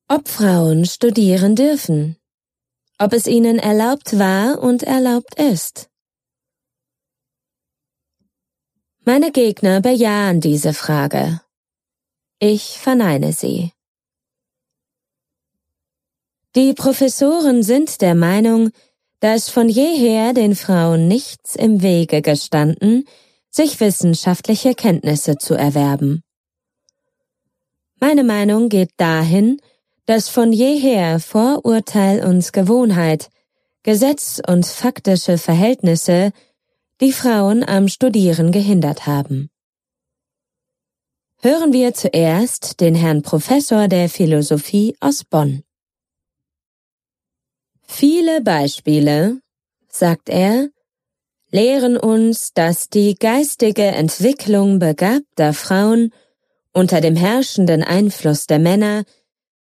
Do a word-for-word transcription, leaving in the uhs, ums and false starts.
ob Frauen studieren dürfen, ob es ihnen erlaubt war und erlaubt ist. Meine Gegner bejahen diese Frage. Ich verneine sie. Die Professoren sind der Meinung, dass von jeher den Frauen nichts im Wege gestanden, sich wissenschaftliche Kenntnisse zu erwerben. Meine Meinung geht dahin, dass von jeher Vorurteil und Gewohnheit, Gesetz und faktische Verhältnisse die Frauen am Studieren gehindert haben. Hören wir zuerst den Herrn Professor der Philosophie aus Bonn. Viele Beispiele, sagt er, lehren uns, dass die geistige Entwicklung begabter Frauen unter dem herrschenden Einfluss der Männer